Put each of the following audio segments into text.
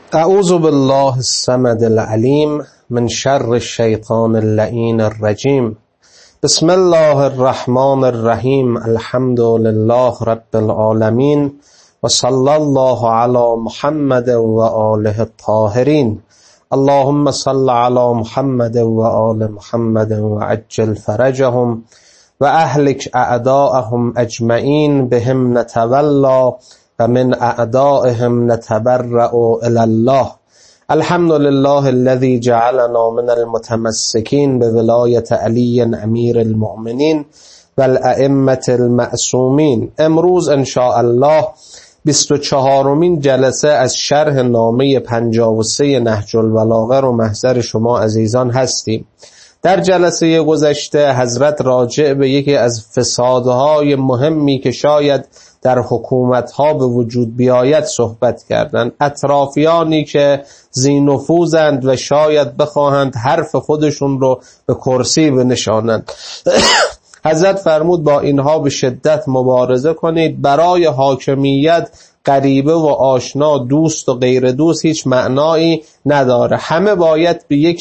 اعوذ بالله الصمد العلیم من شر الشیطان اللعین الرجیم. بسم الله الرحمن الرحیم. الحمد لله رب العالمین و صلی الله علی محمد و آله الطاهرین. اللهم صل علی محمد و آل محمد و عجل فرجهم و اهلک اعداءهم اجمعین بهم نتولا و من اعدائهم نتبرأ الی الله. الحمد لله الذي جعلنا من المتمسكين بولایت علی امیر المؤمنین و الائمة المعصومین. امروز ان شاء الله 24مین جلسه از شرح نامه 53 نهج البلاغه رو محضر شما عزیزان هستیم. در جلسه گذشته حضرت راجع به یکی از فسادهای مهمی که شاید در حکومتها به وجود بیاید صحبت کردند. اطرافیانی که ذی نفوذند و شاید بخواهند حرف خودشون رو به کرسی بنشانند. حضرت فرمود با اینها به شدت مبارزه کنید. برای حاکمیت غریبه و آشنا، دوست و غیر دوست هیچ معنایی نداره. همه باید به یک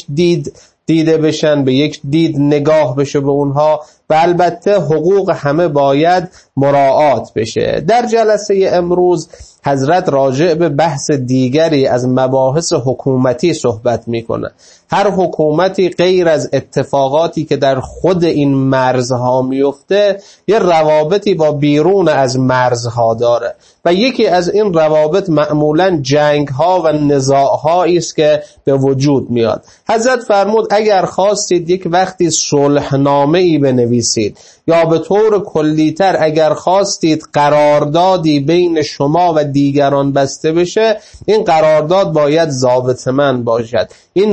دیده بشن، به یک دید نگاه بشه به اونها و البته حقوق همه باید مراعات بشه. در جلسه امروز حضرت راجع به بحث دیگری از مباحث حکومتی صحبت میکنه. هر حکومتی غیر از اتفاقاتی که در خود این مرزها میفته یه روابطی با بیرون از مرزها داره و یکی از این روابط معمولاً جنگها و نزاعهایی است که به وجود میاد. حضرت فرمود اگر خواستید یک وقتی صلحنامه‌ای بنویسید یا به طور کلیتر اگر خواستید قراردادی بین شما و دیگران بسته بشه، این قرارداد باید ضابطه‌مند باشد. این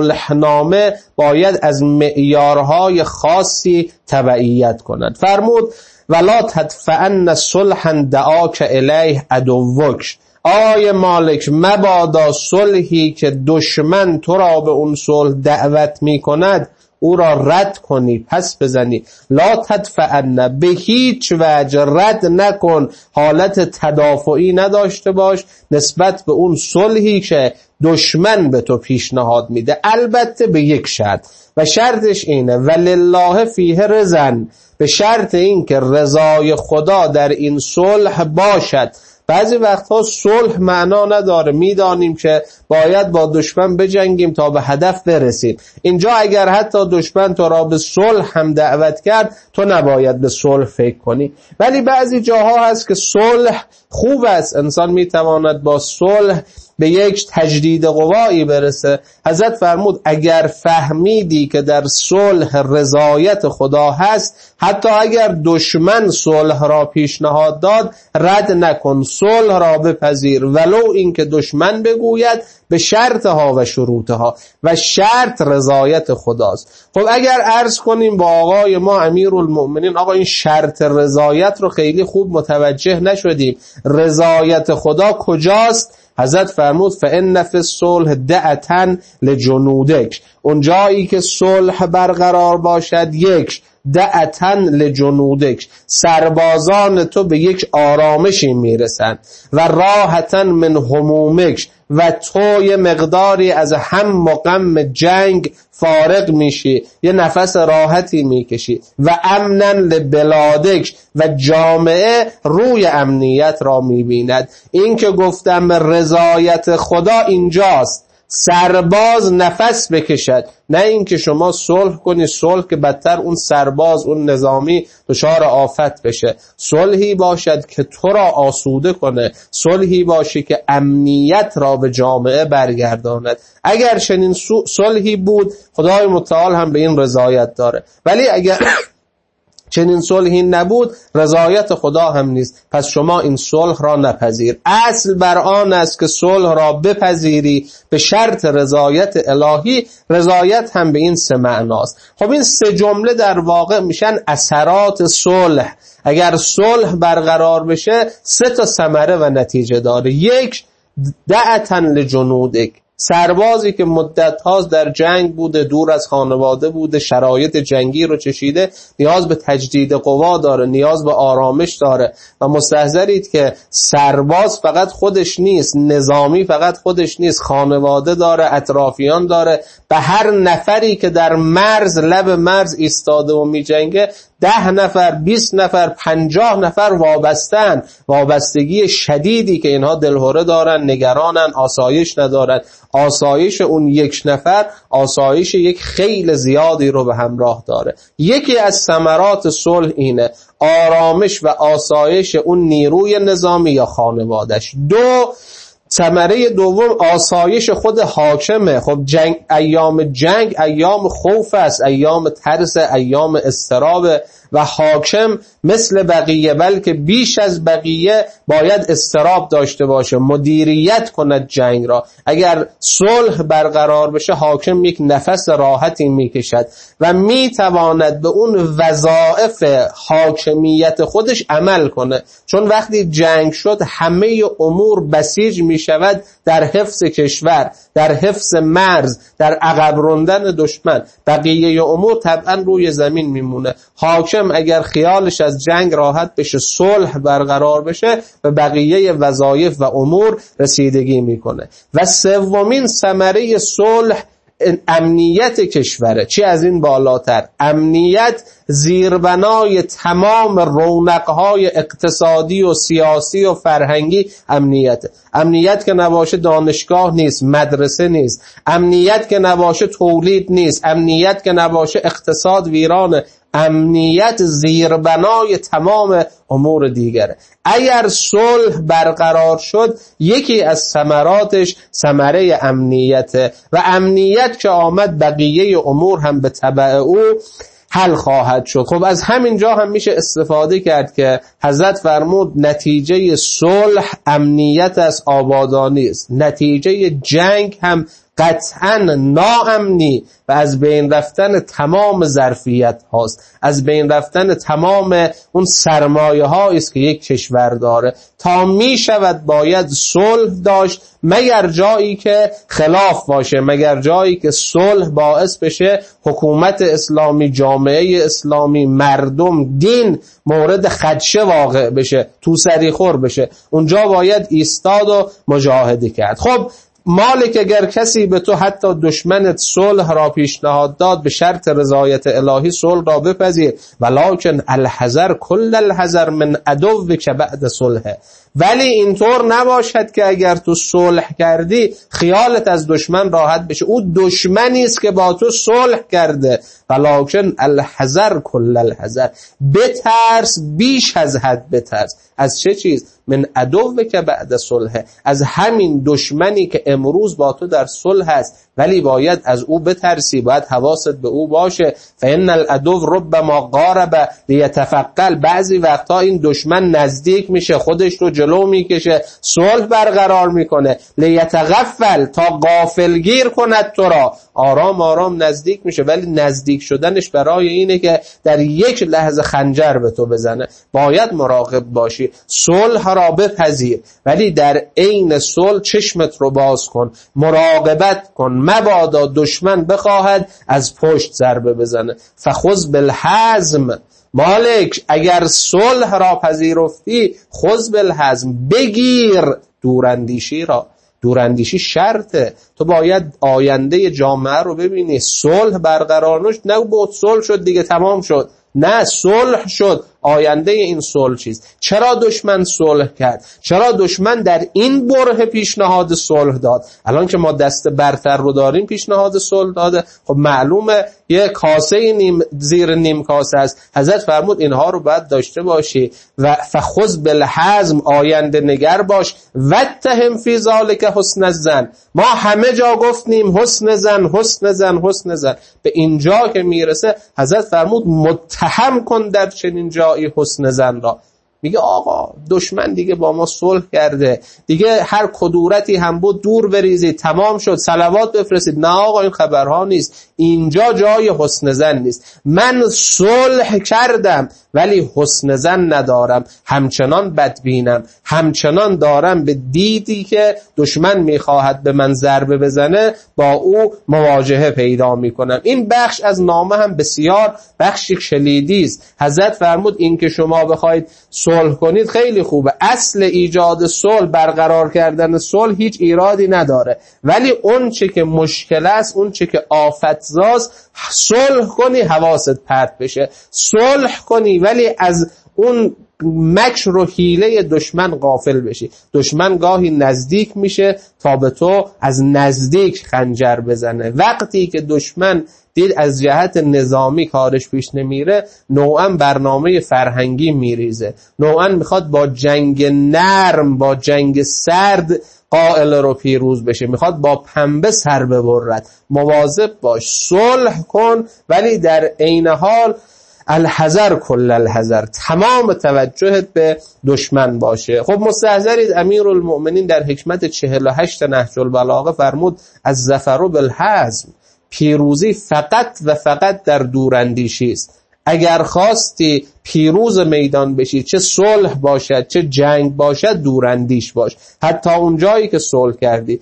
صلحنامه باید از معیارهای خاصی تبعیت کند. فرمود ولا تدفعن صلحا دعاک الیه عدوک. آی مالک مبادا صلحی که دشمن تو را به اون صلح دعوت می کند او را رد کنی، پس بزنی. لا تدفعن، به هیچ وجه رد نکن، حالت تدافعی نداشته باش نسبت به اون صلحی که دشمن به تو پیشنهاد میده. البته به یک شرط و شرطش اینه ولله فیه رضن، به شرط این که رضای خدا در این صلح باشد. بعضی وقتها صلح معنا نداره، میدانیم که باید با دشمن بجنگیم تا به هدف برسیم. اینجا اگر حتی دشمن تو را به صلح هم دعوت کرد تو نباید به صلح فکر کنی. ولی بعضی جاها هست که صلح خوب است، انسان میتواند با صلح به یک تجدید قوایی برسه. حضرت فرمود اگر فهمیدی که در صلح رضایت خدا هست، حتی اگر دشمن صلح را پیشنهاد داد رد نکن، صلح را بپذیر ولو این که دشمن بگوید به شرطها و شروطها، و شرط رضایت خداست. خب اگر عرض کنیم با آقای ما امیرالمؤمنین آقا این شرط رضایت رو خیلی خوب متوجه نشدیم، رضایت خدا کجاست؟ حضرت فرمود فإن فی الصلح دعة لجنودک، اون جایی که صلح برقرار باشد یک دعة لجنودک، سربازان تو به یک آرامشی میرسند و راحة من همومک، و تو یه مقداری از هم و غم جنگ فارغ میشی، یه نفس راحتی میکشی و امنا لبلادک، و جامعه روی امنیت را میبیند. این که گفتم رضایت خدا اینجاست، سرباز نفس بکشد، نه اینکه شما صلح کنی، صلح که بدتر اون سرباز اون نظامی دچار آفت بشه. صلحی باشد که تو را آسوده کنه، صلحی باشی که امنیت را به جامعه برگرداند. اگر چنین صلحی بود خدای متعال هم به این رضایت داره، ولی اگر چنین صلحی نبود رضایت خدا هم نیست، پس شما این صلح را نپذیر. اصل بر آن است که صلح را بپذیری به شرط رضایت الهی. رضایت هم به این سه معناست. خب این سه جمله در واقع میشن اثرات صلح. اگر صلح برقرار بشه سه تا ثمره و نتیجه داره. یک دعة لجنودک، سربازی که مدت هاست در جنگ بوده، دور از خانواده بوده، شرایط جنگی رو چشیده، نیاز به تجدید قوا داره، نیاز به آرامش داره. و مستحضرید که سرباز فقط خودش نیست، نظامی فقط خودش نیست، خانواده داره، اطرافیان داره. به هر نفری که در مرز، لب مرز ایستاده و می جنگه، 10 نفر، 20 نفر، 50 نفر وابستن. وابستگی شدیدی که اینها دلهره دارن، نگرانن، آسایش ندارن. آسایش اون یک نفر آسایش یک خیل زیادی رو به همراه داره. یکی از ثمرات صلح اینه، آرامش و آسایش اون نیروی نظامی یا خانوادش. ثمره دوم آسایش خود حاکمه. خب ایام جنگ ایام خوف است، ایام ترس، ایام اضطراب و حاکم مثل بقیه بلکه بیش از بقیه باید اضطراب داشته باشه، مدیریت کند جنگ را. اگر صلح برقرار بشه حاکم یک نفس راحتی میکشد و میتواند به اون وظایف حاکمیت خودش عمل کنه، چون وقتی جنگ شد همه امور بسیج میشود در حفظ کشور، در حفظ مرز، در عقب راندن دشمن. بقیه امور طبعا روی زمین میمونه. حاکم اگر خیالش از جنگ راحت بشه، صلح برقرار بشه، به بقیه وظایف و امور رسیدگی میکنه. و سومین ثمره صلح امنیت کشوره. چی از این بالاتر؟ امنیت زیربنای تمام رونقهای اقتصادی و سیاسی و فرهنگی. امنیت که نباشه دانشگاه نیست، مدرسه نیست. امنیت که نباشه تولید نیست. امنیت که نباشه اقتصاد ویرانه. امنیت زیربنای تمام امور دیگره. اگر صلح برقرار شد یکی از ثمراتش ثمره امنیته و امنیت که آمد بقیه امور هم به تبع او حل خواهد شد. خب از همین جا هم میشه استفاده کرد که حضرت فرمود نتیجه صلح امنیت از آبادانی است. نتیجه جنگ هم قطعا ناامنی و از بین رفتن تمام ظرفیت هاست، از بین رفتن تمام اون سرمایه هایی است که یک کشور داره. تا می شود باید صلح داشت، مگر جایی که خلاف باشه، مگر جایی که صلح باعث بشه حکومت اسلامی، جامعه اسلامی، مردم، دین مورد خدشه واقع بشه، تو سری خور بشه. اونجا باید ایستاد و مجاهده کرد. خب مالک اگر کسی به تو حتی دشمنت صلح را پیشنهاد داد، به شرط رضایت الهی صلح را بپذیر. ولکن الحذر کل الحذر من عدوک بعد صلح. ولی اینطور نباشد که اگر تو صلح کردی خیالت از دشمن راحت بشه. او دشمنی است که با تو صلح کرده. ولکن الحذر کل الحذر. بترس، بیش از حد بترس. از چه چیز؟ من عدوک بعد صلح. از همین دشمنی که امروز با تو در صلح است ولی باید از او بترسی، باید حواست به او باشه. فإن العدو ربما قارب لیتفقل. بعضی وقتا این دشمن نزدیک میشه، خودش رو جلو میکشه، صلح برقرار میکنه. لیتغفل، تا غافلگیر کند تو را. آرام آرام نزدیک میشه، ولی نزدیک شدنش برای اینه که در یک لحظه خنجر به تو بزنه. باید مراقب باشی، صلح را بپذیر، ولی در عین صلح چشمت رو باز کن، مراقبت کن، مبادا دشمن بخواهد از پشت ضربه بزنه. فخذ بالحزم. مالک اگر صلح را پذیرفتی، خذ بالحزم، بگیر دوراندیشی را. دوراندیشی شرطه. تو باید آینده جامعه رو ببینی. صلح برقرار نشد، نه بود صلح شد دیگه تمام شد. نه، صلح شد. آینده این صلح چیست؟ چرا دشمن صلح کرد؟ چرا دشمن در این بره پیشنهاد صلح داد؟ الان که ما دست برتر رو داریم پیشنهاد صلح داده. خب معلومه یه کاسه زیر نیم کاسه است. حضرت فرمود اینها رو باید داشته باشی. و فخذ بالحزم، آینده نگر باش. واتهم فی ذلک حسن الظن. ما همه جا گفتیم حسن ظن، حسن ظن، حسن ظن. به اینجا که میرسه حضرت فرمود متهم کن در چنین جایی حسن ظن را. میگه آقا دشمن دیگه با ما صلح کرده، دیگه هر کدورتی هم بود دور بریزید، تمام شد، صلوات بفرستید. نه آقا این خبرها نیست، اینجا جای حسن ظن نیست. من صلح کردم ولی حسن ظن ندارم، همچنان بدبینم، همچنان دارم به دیدی که دشمن میخواهد به من ضربه بزنه با او مواجهه پیدا میکنم. این بخش از نامه هم بسیار بخشی کلیدی است. حضرت فرمود این که شما بخواید صلح کنید خیلی خوبه، اصل ایجاد صلح، برقرار کردن صلح هیچ ایرادی نداره، ولی اون چه که مشکل است، اون چه که آفتزاست، صلح کنی حواست پرت بشه، صلح کنی ولی از اون مکر و حیله دشمن غافل بشی. دشمن گاهی نزدیک میشه تا به تو از نزدیک خنجر بزنه. وقتی که دشمن دید از جهت نظامی کارش پیش نمیره، نوعا برنامه فرهنگی میریزه، نوعا میخواد با جنگ نرم، با جنگ سرد قائل رو پیروز بشه، میخواد با پنبه سر ببرد. مواظب باش، صلح کن ولی در عین حال الحذر کل الحذر، تمام توجهت به دشمن باشه. خب مستحضرید امیرالمؤمنین در حکمت 48 نهج البلاغه فرمود از ظفر بالحزم، پیروزی فقط و فقط در دوراندیشی است. اگر خواستی پیروز میدان بشی، چه صلح باشد چه جنگ باشد، دوراندیش باش. حتی اون جایی که صلح کردی،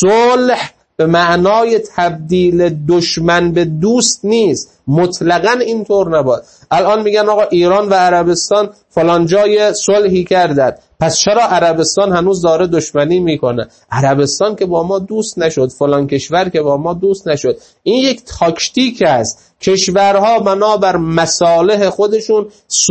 صلح به معنای تبدیل دشمن به دوست نیست، مطلقاً اینطور نباید. الان میگن آقا ایران و عربستان فلان جای صلحی کردن، پس چرا عربستان هنوز داره دشمنی میکنه؟ عربستان که با ما دوست نشد، فلان کشور که با ما دوست نشد. این یک تاکتیک است. کشورها بنابر مصالح خودشون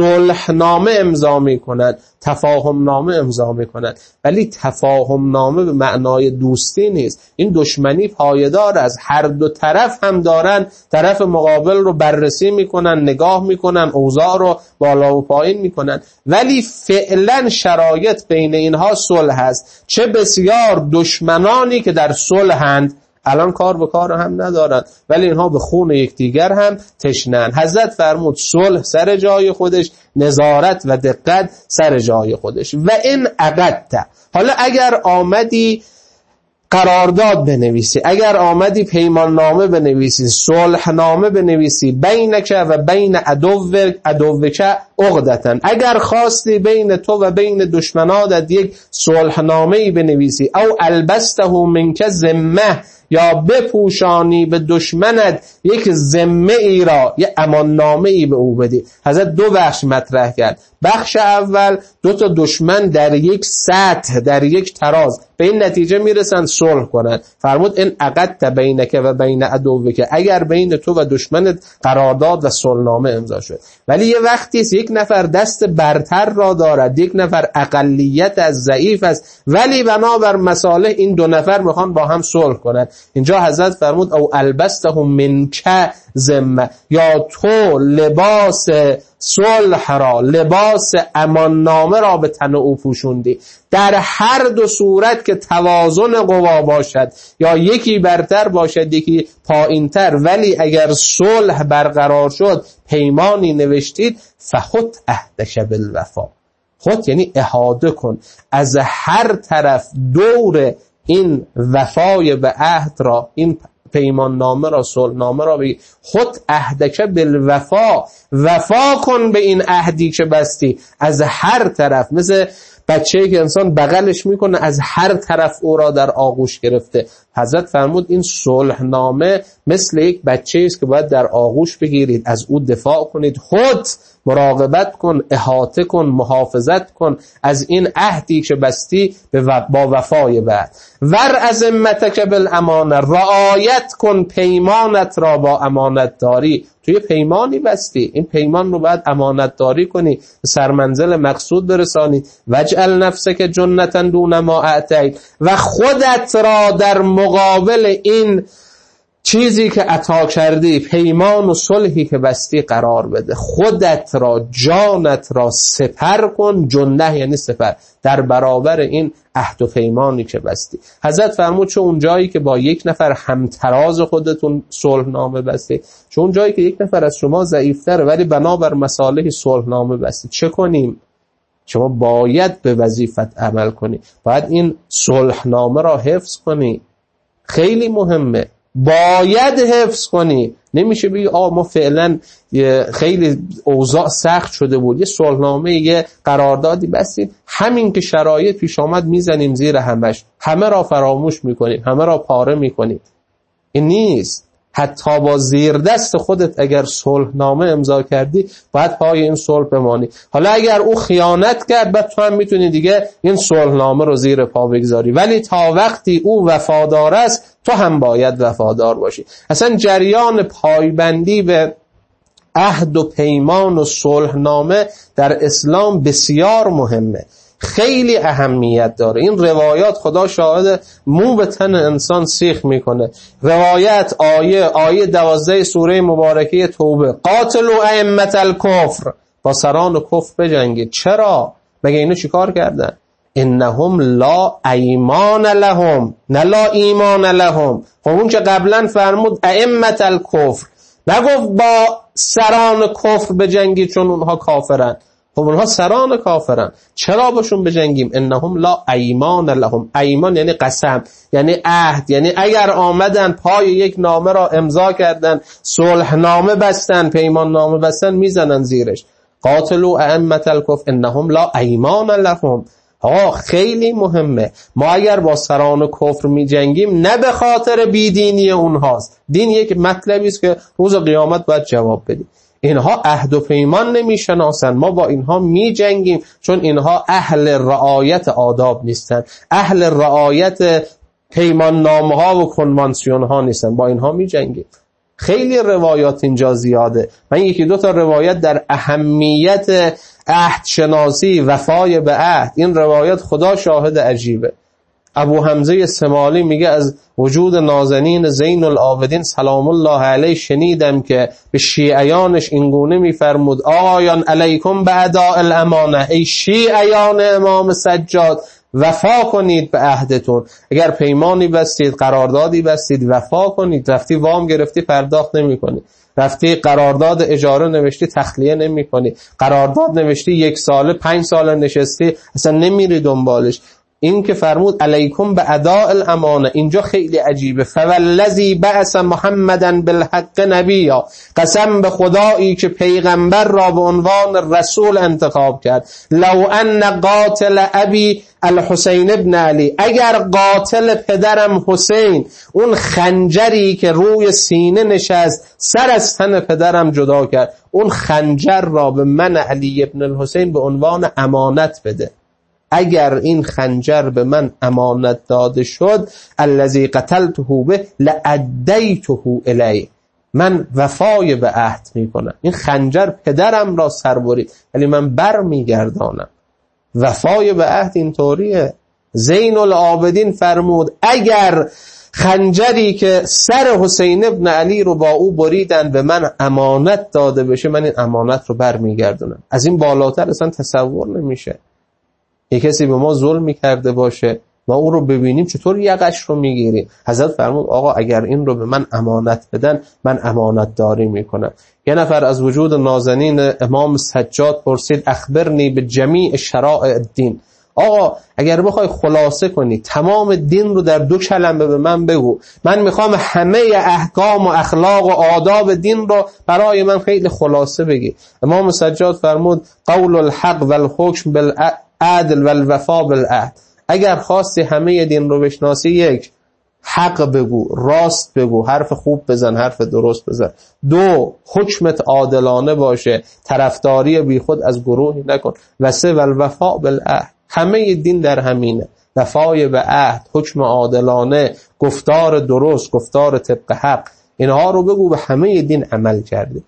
صلحنامه امضا میکنن، تفاهمنامه امضا میکنن، ولی تفاهمنامه به معنای دوستی نیست. این دشمنی پایدار است، هر دو طرف هم دارن طرف مقابل رو بررسی میکنن، نگاه میکنن، اوضاع رو بالا و پایین میکنن، ولی فعلا شرایط بین اینها صلح است. چه بسیار دشمنانی که در صلحند، الان کار به کار هم ندارن، ولی اینها به خون یکدیگر هم تشنن. حضرت فرمود صلح سر جای خودش، نظارت و دقت سر جای خودش. و این عقدت، حالا اگر آمدی قرارداد بنویسی، اگر آمدی پیمان نامه بنویسی، صلح نامه بنویسی، بینک و بین عدوک عقدتن، اگر خواستی بین تو و بین دشمنانت یک صلح نامه بنویسی، او البسته منک ذمه، یا بپوشانی به دشمنت یک ذمه ای را، یک امان نامه ای به او بدی. حضرت دو بخش مطرح کرد. بخش اول، دو تا دشمن در یک سطح، در یک تراز به این نتیجه میرسن صلح کنند. فرمود این عقدت بینک و بین عدوک، اگر بین تو و دشمنت قرارداد و صلحنامه امضا شد. ولی یه وقتی است یک نفر دست برتر را دارد، یک نفر اقلیت از ضعیف است، ولی بنابر مصالح این دو نفر میخوان با هم صلح کنند. اینجا حضرت فرمود او البسته منک ذمه، یا تو لباس صلح را، لباس امان نامه را به تن او پوشوندی. در هر دو صورت که توازن قوا باشد، یا یکی برتر باشد یکی پایینتر، ولی اگر صلح برقرار شد، پیمانی نوشتید، فخط عهدک بالوفا، خود یعنی احاطه کن از هر طرف دور این وفای به عهد را، این پیمان نامه را، صلح نامه را بگی، خود عهدک بالوفا، وفا کن به این عهدی که بستی از هر طرف. مثل بچه‌ای که انسان بغلش میکنه، از هر طرف او را در آغوش گرفته. حضرت فرمود این صلح نامه مثل یک بچه‌ای است که باید در آغوش بگیرید، از او دفاع کنید، خود مراقبت کن، احاطه کن، محافظت کن از این عهدی که بستی با وفای بعد. ور عزمتک بالامانه، رعایت کن پیمانت را با امانت داری. توی پیمانی بستی، این پیمان رو باید امانت داری کنی، به سرمنزل مقصود برسانی. وجعل نفسک جنتا دون ما اعطیت، و خودت را در مقابل این چیزی که عطا کردی، پیمان و صلحی که بستی قرار بده. خودت را، جانت را سپر کن، جنه یعنی سپر، در برابر این عهد و پیمانی که بستی. حضرت فرمود چون اون جایی که با یک نفر همتراز خودتون صلح نامه بستی، چون اون جایی که یک نفر از شما ضعیفتره ولی بنابر مصالح صلح نامه بستی، چه کنیم؟ شما باید به وظیفت عمل کنی، باید این صلحنامه را حفظ کنی، خیلی مهمه، باید حفظ کنی. نمیشه بگی ما فعلا خیلی اوضاع سخت شده بود، یه صلحنامه، یه قراردادی بستیم، همین که شرایط پیش آمد میزنیم زیر همش، همه را فراموش میکنیم، همه را پاره میکنیم. این نیست. حتی با زیر دست خودت اگر صلحنامه امضا کردی باید پای این صلح بمانی. حالا اگر او خیانت کرد بعد تو هم میتونی دیگه این صلحنامه رو زیر پا بگذاری، ولی تا وقتی او وفادار است تو هم باید وفادار باشی. اصلا جریان پایبندی به عهد و پیمان و صلحنامه در اسلام بسیار مهمه، خیلی اهمیت داره. این روایات خدا شاهد مو به تن انسان سیخ میکنه. روایت آیه 12 سوره مبارکه توبه، قاتلوا ائمة الکفر، با سران کفر بجنگید. چرا؟ مگه اینو چیکار کردن؟ انهم لا ایمان لهم، نه لا ایمان لهم. خب اون که قبلا فرمود ائمة الکفر، نگفت با سران کفر بجنگید چون اونها کافرن. خب اونها سران کافرن، چرا باشون بجنگیم؟ انهم لا ایمان لهم. ایمان یعنی قسم، یعنی عهد، یعنی اگر آمدن پای یک نامه را امضا کردن، صلح نامه بستن، پیمان نامه بستن، میزنن زیرش. قاتلوا ائمة الکفر انهم لا ایمان لهم. خیلی مهمه. ما اگر با سران کفر می جنگیم نه به خاطر بیدینی اونهاست، دین یک مطلبی است که روز قیامت باید جواب بدیم. اینها عهد و پیمان نمی شناسن، ما با اینها می جنگیم چون اینها اهل رعایت آداب نیستن، اهل رعایت پیمان نامه ها و کنوانسیون ها نیستن، با اینها می جنگیم. خیلی روایات اینجا زیاده. من یکی دو تا روایت در اهمیت عهد شناسی، وفای به عهد، این روایت خدا شاهد عجیبه. ابو حمزه سمالی میگه از وجود نازنین زین العابدین سلام الله علیه شنیدم که به شیعیانش اینگونه میفرمود: آقایان علیکم به اداء الامانه، ای شیعیان امام سجاد وفا کنید به عهدتون. اگر پیمانی بستید، قراردادی بستید، وفا کنید. رفتی وام گرفتی پرداخت نمی کنی، رفتی قرارداد اجاره نوشتی تخلیه نمی کنی، قرارداد نوشتی 1 ساله 5 ساله نشستی اصلا نمیری دنبالش. این که فرمود علیکم به اداء الامانه، اینجا خیلی عجیبه. فوالذی بعث محمدن بالحق نبیا، قسم به خدایی که پیغمبر را به عنوان رسول انتخاب کرد. لو ان قاتل ابی الحسین ابن علی، اگر قاتل پدرم حسین اون خنجری که روی سینه نشست سر از تن پدرم جدا کرد، اون خنجر را به من علی ابن الحسین به عنوان امانت بده، اگر این خنجر به من امانت داده شد، الذی قتلته به لادیته الیه، من وفای به عهد میکنم. این خنجر پدرم را سر برید ولی من بر میگردانم. وفای به عهد اینطوریه. زین العابدین فرمود اگر خنجری که سر حسین ابن علی رو با او بریدن به من امانت داده بشه، من این امانت رو بر میگردونم. از این بالاتر اصلا تصور نمیشه. یک کسی به ما ظلم کرده باشه، ما اون رو ببینیم چطور یقش رو میگیریم. حضرت فرمود آقا اگر این رو به من امانت بدن، من امانت داری میکنم. یه نفر از وجود نازنین امام سجاد پرسید اخبرنی به جمیع شرائع الدین، آقا اگر بخوای خلاصه کنی تمام دین رو در 2 کلمه به من بگو، من میخوام همه احکام و اخلاق و آداب دین رو برای من خیلی خلاصه بگی. امام سجاد فرمود قول الحق والحکم بالعدل والوفا بالعهد. اگر خواستی همه دین رو بشناسی، 1 حق بگو، راست بگو، حرف خوب بزن، حرف درست بزن. 2 حکمت عادلانه باشه، طرفداری بی خود از گروهی نکن. و 3 والوفا بالعهد. همه دین در همینه، وفای به عهد، حکم عادلانه، گفتار درست، گفتار طبق حق. اینها رو بگو، به همه دین عمل کرده.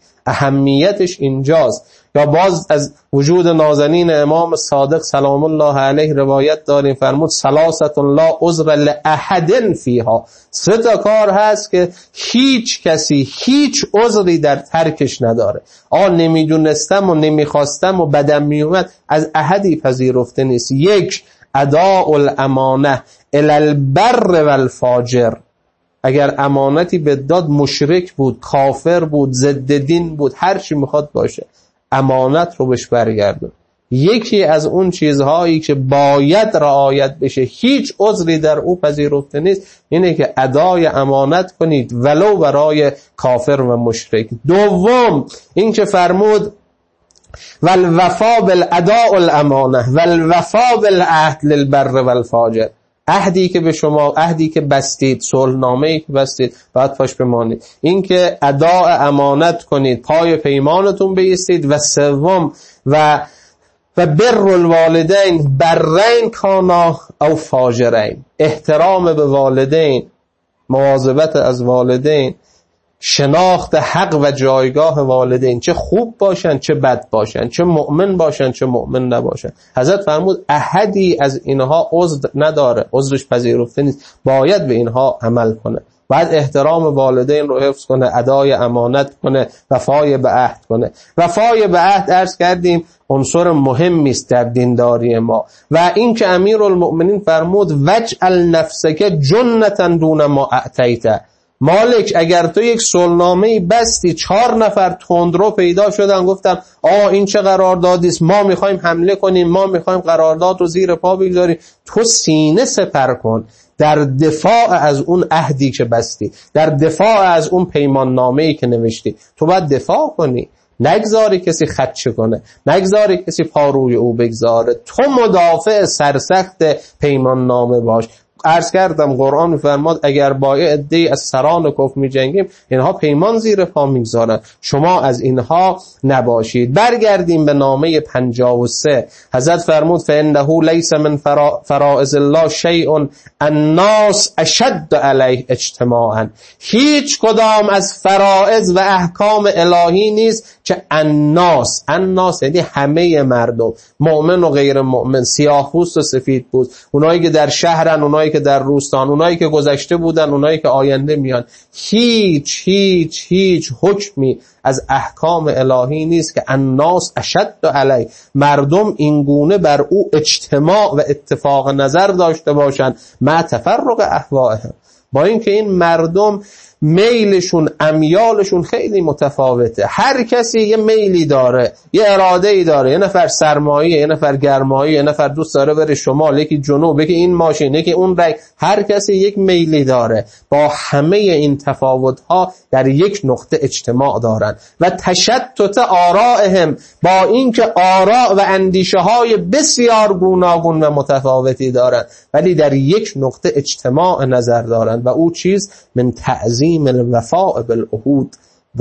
اهمیتش اینجاست. یا باز از وجود نازنین امام صادق سلام الله علیه روایت داریم، فرمود ثلاثه لا عذر لاحد فیها. 3 کار هست که هیچ کسی هیچ عذری در ترکش نداره. نمیدونستم و نمیخواستم و بدم میومد، از احدی پذیرفته نیست. 1 اداء الامانه الی البر والفاجر. اگر امانتی به داد، مشرک بود، کافر بود، ضد دین بود، هر چی میخواد باشه، امانت رو بهش برگردون. یکی از اون چیزهایی که باید رعایت بشه، هیچ عذری در او پذیرفته نیست، اینه که ادای امانت کنید ولو برای کافر و مشرک. دوم این که فرمود والوفا بالاداء الامانه والوفا بالعهد للبر والفاجر، عهدی که به شما، عهدی که بستید، صلحنامه‌ای که بستید، باید پاش بمانید. این که اداء امانت کنید، پای پیمانتون بایستید. و سوم و بر الوالدین برین کانا او فاجرین، احترام به والدین، مواظبت از والدین، شناخت حق و جایگاه والدین، چه خوب باشن چه بد باشن، چه مؤمن باشن چه مؤمن نباشن. حضرت فرمود احدی از اینها عذر نداره، عذرش پذیرفته نیست، باید به اینها عمل کنه. باید احترام والدین رو حفظ کنه، ادای امانت کنه، وفای به عهد کنه. وفای به عهد عرض کردیم عنصر مهمی است در دینداری ما. و این که امیرالمؤمنین فرمود وجعل نفسک جنتا دون ما اعطیت، مالک اگر تو یک صلحنامه‌ای بستی، 4 نفر تندرو پیدا شدن گفتن این چه قراردادی است، ما میخوایم حمله کنیم، ما میخوایم قرارداد رو زیر پا بگذاریم، تو سینه سپر کن در دفاع از اون عهدی که بستی، در دفاع از اون پیمان نامه‌ای که نوشتی. تو باید دفاع کنی، نگذاری کسی خدشه کنه، نگذاری کسی پا روی او بگذاره. تو مدافع سرسخت پیمان نامه باش. عرض کردم قرآن فرماد اگر با عده‌ای از سران کفر می جنگیم، اینها پیمان زیر پا میگذارن، شما از اینها نباشید. برگردیم به نامه 53. حضرت فرمود فانه لیس من فرائض الله شیء الناس اشد علیه اجتماعا، هیچ کدام از فرائض و احکام الهی نیست که الناس یعنی همه مردم، مؤمن و غیر مؤمن، سیاه پوست و سفید پوست، اونایی که در شهرن، اونایی که در روستان، اونایی که گذشته بودن، اونایی که آینده میان، هیچ حکمی از احکام الهی نیست که الناس اشد علی، مردم اینگونه بر او اجتماع و اتفاق نظر داشته باشند مع تفرق اهوائهم، با اینکه این مردم میلشون، امیالشون خیلی متفاوته. هر کسی یه میلی داره، یه اراده‌ای داره. یه نفر سرمایه، یه نفر گرمایی، یه نفر دوست داره بره شمال، یکی جنوب، یکی این ماشین، یکی اون رنگ. هر کسی یک میلی داره. با همه این تفاوت‌ها در یک نقطه اجتماع دارن. و تشتت آرائهم، با اینکه آراء و اندیشه‌های بسیار گوناگون و متفاوتی دارن، ولی در یک نقطه اجتماع نظر دارن و او چیز من تعظیم الوفاء بالعهود،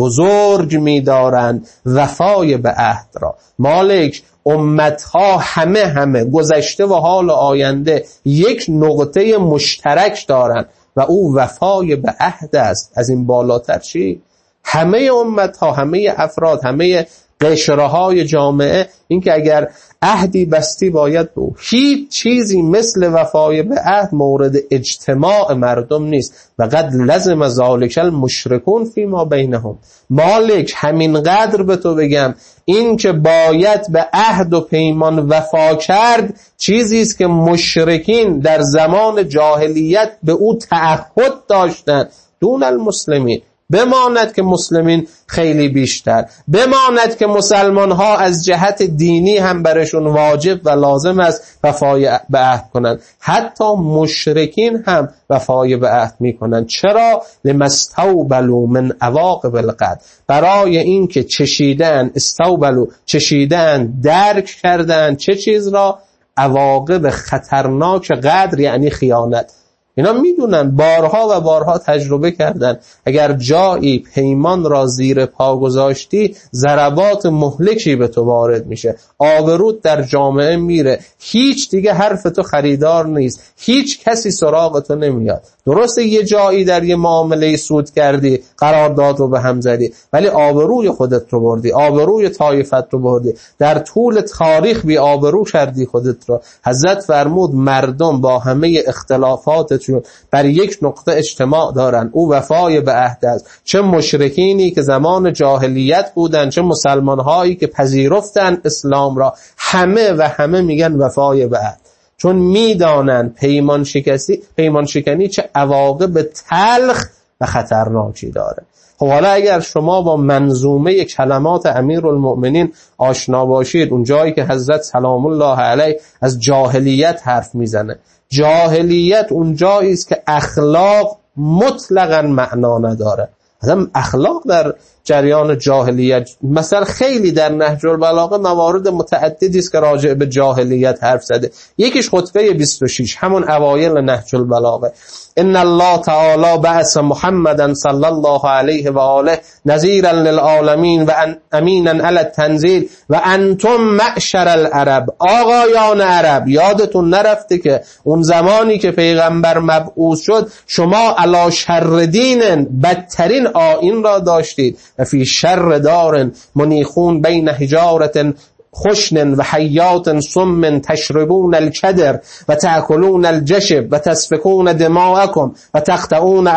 بزرگ می‌دارند وفای به عهد را. مالک امتها همه گذشته و حال آینده یک نقطه مشترک دارند و او وفای به عهد است. از این بالاتر چی؟ همه امتها، همه افراد، همه قشره‌های جامعه، این که اگر عهدی بستی باید به او. هیچ چیزی مثل وفای به عهد مورد اجتماع مردم نیست. و قد لزم ذالک المشرکون فیما بینهم. مالک همینقدر به تو بگم، این که باید به عهد و پیمان وفا کرد چیزی است که مشرکین در زمان جاهلیت به او تعهد داشتند دون المسلمین. بماند که مسلمین خیلی بیشتر، بماند که مسلمان ها از جهت دینی هم برشون واجب و لازم است وفای به عهد کنند، حتی مشرکین هم وفای به عهد میکنند. چرا؟ لمستوبلوا من عواقب القدر، برای این که چشیدن، استوبلوا چشیدن، درک کردن چه چیز را؟ عواقب خطرناک قدر، یعنی خیانت. اینا میدونن، بارها و بارها تجربه کردن. اگر جایی پیمان را زیر پا گذاشتی، ضربات مهلکی به تو وارد میشه، آبروت در جامعه میره، هیچ دیگه حرف تو خریدار نیست، هیچ کسی سراغ تو نمیاد. درسته یه جایی در یه معامله سود کردی، قرارداد رو به هم زدی، ولی آبروی خودت رو بردی، آبروی طایفت رو بردی، در طول تاریخ بی آبرو کردی خودت رو. حضرت فرمود مردم با همه اختلافاتشون بر یک نقطه اجتماع دارن، او وفای به عهد است. چه مشرکینی که زمان جاهلیت بودن، چه مسلمانهایی که پذیرفتن اسلام را، همه میگن وفای به عهد، چون میدانن پیمان شکنی چه عواقب تلخ و خطرناکی داره. خب حالا اگر شما با منظومه کلمات امیرالمؤمنین آشنا باشید، اون جایی که حضرت سلام الله علیه از جاهلیت حرف میزنه، جاهلیت اون جایی است که اخلاق مطلقاً معنا نداره. مثلا اخلاق در جریان جاهلیت، مثلا خیلی در نهج البلاغه موارد متعددی است که راجع به جاهلیت حرف زده. یکیش خطبه 26 همون اوایل نهج البلاغه: ان الله تعالی بعث محمدا صلی الله علیه و آله نذیرا للعالمین و امینا علی التنزیل و انتم معشر العرب. آقایان عرب، یادتون نرفته که اون زمانی که پیغمبر مبعوث شد شما علی شر دین، بدترین آیین را داشتید، و فی شر دار منیخون بین حجارت خشن و حیات سم تشربون الکدر و تأکلون الجشب و تسفکون دماءکم و تقطعون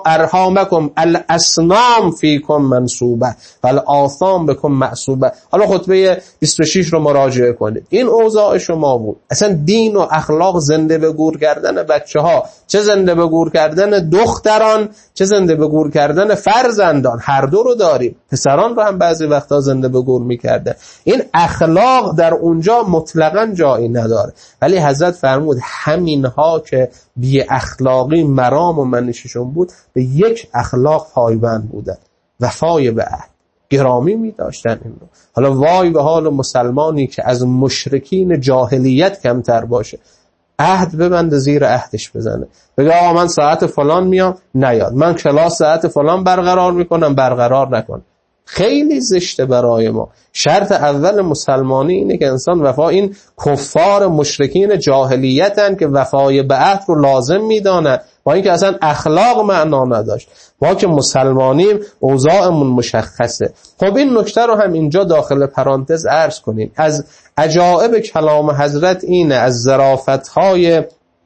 ارحامکم الاسنام فیکم منصوبه و الآثام بکم معصوبه. حالا خطبه 26 رو مراجعه کنید. این اوضاع شما بود. اصلا دین و اخلاق زنده به گور کردن بچه ها، چه زنده به گور کردن دختران، چه زنده به گور کردن فرزندان، هر دو رو داریم. پسران رو هم بعضی وقتا زنده به گور میکرده. این اخلاق در اونجا مطلقاً جایی نداره. ولی حضرت فرمود همینها که بی اخلاقی مرام و منششون بود، به یک اخلاق پایبند بودن، وفای به عهد، گرامی می داشتن این رو. حالا وای به حال مسلمانی که از مشرکین جاهلیت کمتر باشه، عهد ببنده زیر عهدش بزنه، بگه آقا من ساعت فلان میام، نیاد، من کلاس ساعت فلان برقرار میکنم، برقرار نکن. خیلی زشته برای ما. شرط اول مسلمانی اینه که انسان وفا، این کفار مشرکین جاهلیتن که وفای به عهد رو لازم میدانه، با اینکه اصلا اخلاق معنا نداشت. ما که مسلمانیم اوضاعمون مشخصه. خب این نکته رو هم اینجا داخل پرانتز عرض کنیم. از عجائب کلام حضرت اینه، از ظرافت‌های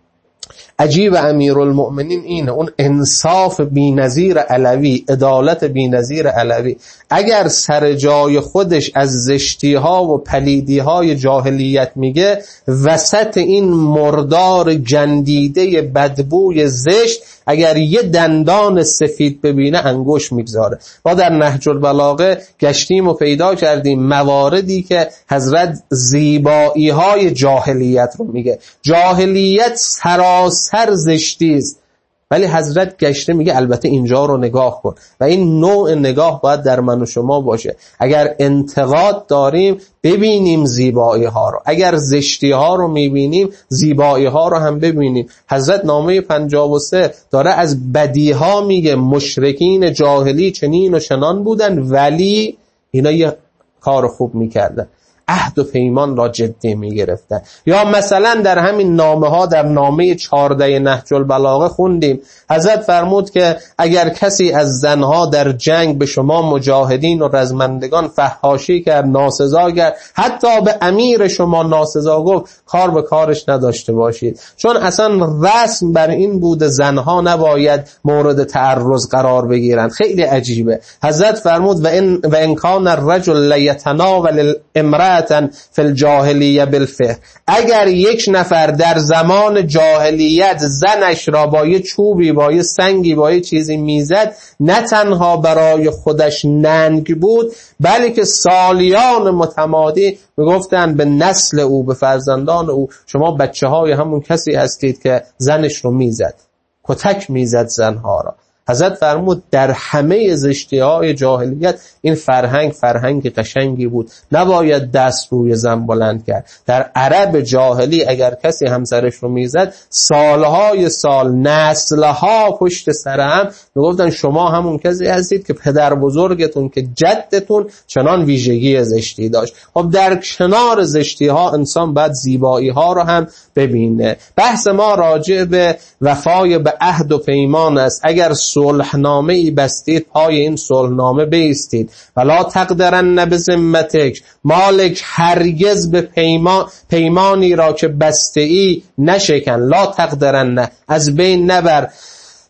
عجیب امیرالمؤمنین اینه، اون انصاف بی‌نظیر علوی، عدالت بی‌نظیر علوی. اگر سر جای خودش از زشتی‌ها و پلیدی‌های جاهلیت میگه، وسط این مردار گندیده بدبوی زشت اگر یه دندان سفید ببینه انگوش میگذاره. ما در نهج البلاغه گشتیم و پیدا کردیم مواردی که حضرت زیبایی‌های جاهلیت رو میگه. جاهلیت سراسر زشتی است، ولی حضرت گشته میگه البته اینجا رو نگاه کن. و این نوع نگاه باید در من و شما باشه. اگر انتقاد داریم ببینیم زیبایی ها رو، اگر زشتی ها رو میبینیم زیبایی ها رو هم ببینیم. حضرت نامه 53 داره از بدی ها میگه، مشرکین جاهلی چنین و چنان بودن ولی اینا یه کار خوب میکردن، عهد و پیمان را جدی میگرفتن. یا مثلا در همین نامه ها، در نامه 14 نهج البلاغه خوندیم حضرت فرمود که اگر کسی از زنها در جنگ به شما مجاهدین و رزمندگان فحاشی کرد، ناسزا کرد، حتی به امیر شما ناسزا گفت، کار به کارش نداشته باشید، چون اصلا رسم بر این بوده زنها نباید مورد تعرض قرار بگیرن. خیلی عجیبه. حضرت فرمود و ان کان الرجل لیتناول الامرأة فی الجاهلیه بالفحر، اگر یک نفر در زمان جاهلیت زنش را با یه چوبی، با یه سنگی، با یه چیزی میزد، نه تنها برای خودش ننگ بود، بلکه سالیان متمادی میگفتن به نسل او، به فرزندان او، شما بچه های همون کسی هستید که زنش رو میزد، کتک میزد زنها را. حضرت فرمود در همه زشتی‌های جاهلیت این فرهنگ قشنگی بود، نباید دست روی زن بلند کرد. در عرب جاهلی اگر کسی همسرش رو میزد، سالهای سال، نسلها پشت سر هم میگفتن شما همون کسی هستید که پدر بزرگتون، که جدتون چنان ویژگی زشتی داشت. خب در کنار زشتی‌ها انسان باید زیبایی‌ها رو هم ببینه. بحث ما راجع به وفای به عهد و پیمان است. اگر صلحنامه ای بستید، پای این صلحنامه بایستید. ولا تقدرن بذمتک، مالک هرگز به پیمانی را که بسته ای نشکن. لا تقدرن، از بین نبر.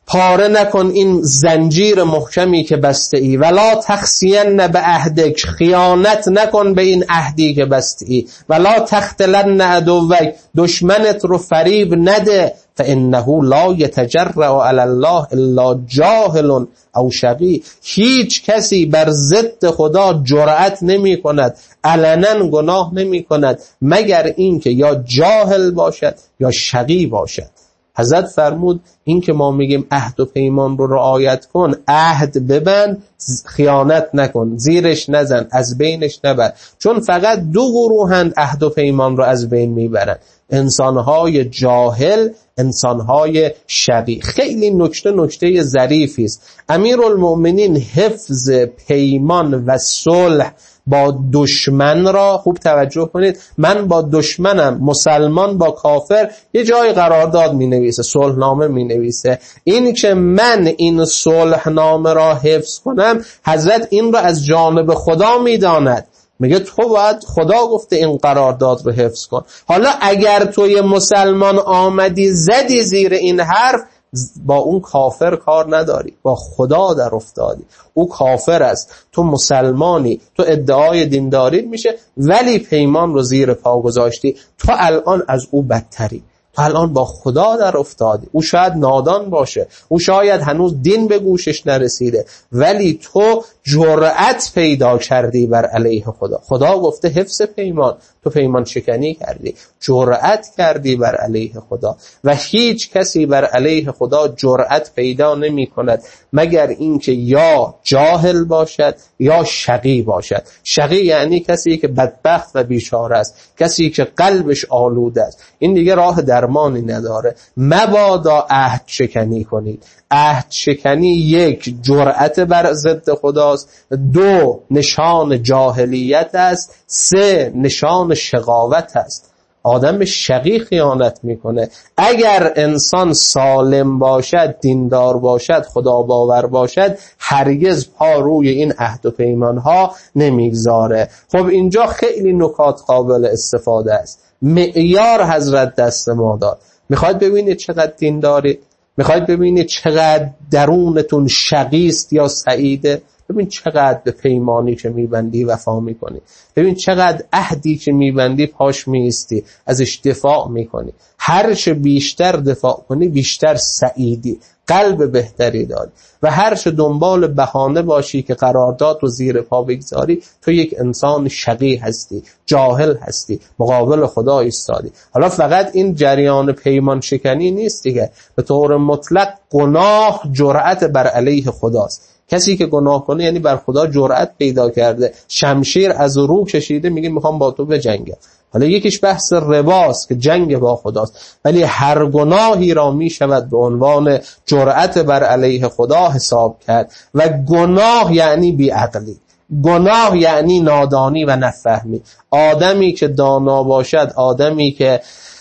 پاره نکن این زنجیر محکمی که بسته ای. ولا تخسین به عهدک، خیانت نکن به این عهدی که بسته ای. ولا تختلن عدوک، دشمنت رو فریب نده. فانه لا یتجرأ علی الله الا جاهل او شقی، هیچ کسی بر ضد خدا جرأت نمی کند، علنا گناه نمی کند مگر اینکه یا جاهل باشد یا شقی باشد. حضرت فرمود این که ما میگیم عهد و پیمان رو رعایت کن، عهد ببند، خیانت نکن، زیرش نزن، از بینش نبر. چون فقط دو گروهند عهد و پیمان رو از بین میبرن، انسانهای جاهل، انسانهای شقی. خیلی نکته ظریفی است. امیرالمؤمنین حفظ پیمان و صلح با دشمن را خوب توجه کنید. من با دشمنم، مسلمان با کافر یه جای قرارداد می نویسه، صلح نامه می نویسه. این که من این صلح نامه را حفظ کنم، حضرت این را از جانب خدا می داند. میگه تو باید، خدا گفته این قرارداد رو حفظ کن. حالا اگر توی مسلمان آمدی زدی زیر این حرف، با اون کافر کار نداری، با خدا در افتادی. او کافر است، تو مسلمانی، تو ادعای دینداری میشه ولی پیمان رو زیر پا گذاشتی، تو الان از او بدتری، تو الان با خدا در افتادی. او شاید نادان باشه، او شاید هنوز دین به گوشش نرسیده، ولی تو جرأت پیدا کردی بر علیه خدا. خدا گفته حفظ پیمان، تو پیمان شکنی کردی، جرأت کردی بر علیه خدا. و هیچ کسی بر علیه خدا جرأت پیدا نمی کند مگر اینکه یا جاهل باشد یا شقی باشد. شقی یعنی کسی که بدبخت و بیچاره است، کسی که قلبش آلوده است، این دیگه راه درمانی نداره. مبادا عهد شکنی کنید. عهد شکنی یک، جرأت بر ضد خداست، دو، نشان جاهلیت است، سه، نشان شقاوت است. آدم شقی خیانت میکنه. اگر انسان سالم باشد، دیندار باشد، خدا باور باشد، هرگز پا روی این عهد و پیمان ها نمیگذاره. خب اینجا خیلی نکات قابل استفاده است. معیار حضرت دست ما داد. میخواید ببینید چقدر دینداری؟ میخواید ببینید چقدر درونتون شقیست یا سعیده؟ ببین چقدر به پیمانی که میبندی وفا میکنی، ببین چقدر عهدی که میبندی پاش میستی، ازش دفاع میکنی. هر چه بیشتر دفاع کنی بیشتر سعیدی، قلب بهتری داری. و هر چه دنبال بهانه باشی که قرارداد و زیر پا بگذاری، تو یک انسان شقی هستی، جاهل هستی، مقابل خدا ایستادی. حالا فقط این جریان پیمان شکنی نیست دیگه، به طور مطلق گناه جرأت بر علیه خداست. کسی که گناه کنه یعنی بر خدا جرأت پیدا کرده، شمشیر از رو کشیده، میگه میخوام با تو بجنگم. حالا یکیش بحث رباست که جنگ با خداست، ولی هر گناهی را میشود به عنوان جرأت بر علیه خدا حساب کرد. و گناه یعنی بیعقلی، گناه یعنی نادانی و نفهمی. آدمی که دانا باشد، آدمی که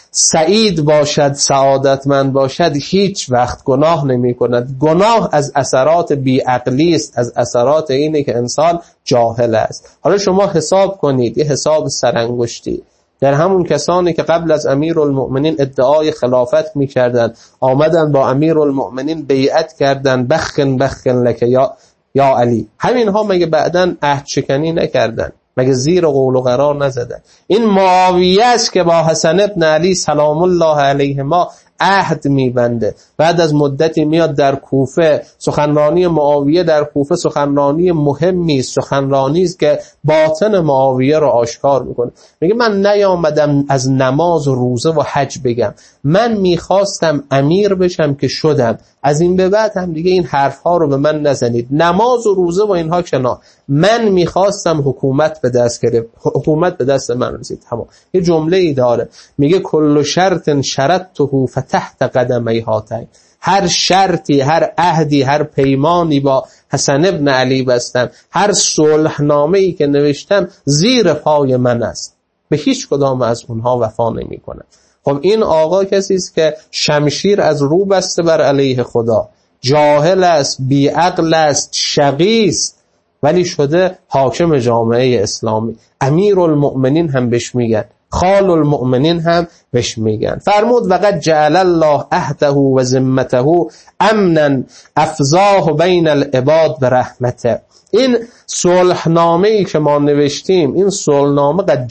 سعید باشد، سعادتمند باشد، هیچ وقت گناه نمی کند. گناه از اثرات بیعقلی است، از اثرات اینه که انسان جاهل است. حالا شما حساب کنید، یه حساب سرانگشتی. در همون کسانی که قبل از امیرالمؤمنین ادعای خلافت می کردن، آمدن با امیرالمؤمنین بیعت کردن، بخن لک یا علی، همین ها مگه بعدن عهد شکنی نکردن؟ مگه زیر قول و قرار نزدن؟ این معاویه است که با حسن ابن علی سلام الله علیهما عهد میبنده. بعد از مدتی میاد در کوفه. سخنرانی معاویه در کوفه سخنرانی مهمی است، سخنرانی است که باطن معاویه را آشکار میکنه. میگه من نیامدم از نماز و روزه و حج بگم، من میخواستم امیر بشم که شدم. از این به بعد هم دیگه این حرفها رو به من نزنید، نماز و روزه و اینها کنار، من میخواستم حکومت به دست گرفت، حکومت به دست من رسید. تمام. یه جمله ای داره میگه کل شرط شرطته فتحت قدمی هاتین. هر شرطی، هر عهدی، هر پیمانی با حسن ابن علی بستم، هر صلح نامه‌ای که نوشتم زیر پای من است، به هیچ کدام از اونها وفا نمی‌کنم. خب این آقا کسی است که شمشیر از رو بسته بر علیه خدا، جاهل است، بیعقل است، شقی است، ولی شده حاکم جامعه اسلامی. امیرالمؤمنین هم بهش میگن خال المؤمنین هم بهش میگن. فرمود وقد جعل الله عهده و ذمته امنا افزاه بین العباد برحمته. این صلحنامه‌ای که ما نوشتیم، این صلحنامه قد